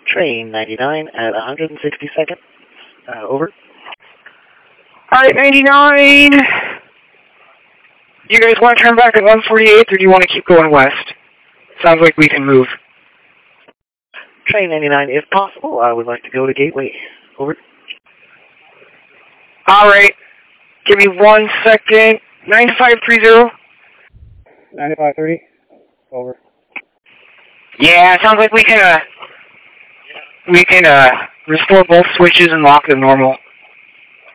Train 99 at 162nd. Over. Alright, 99. You guys want to turn back at 148th, or do you want to keep going west? Sounds like we can move. Train 99, if possible, I would like to go to Gateway. Over. Alright. Give me 1 second. 9530. 9530. Over. Yeah, sounds like we can restore both switches and lock them normal.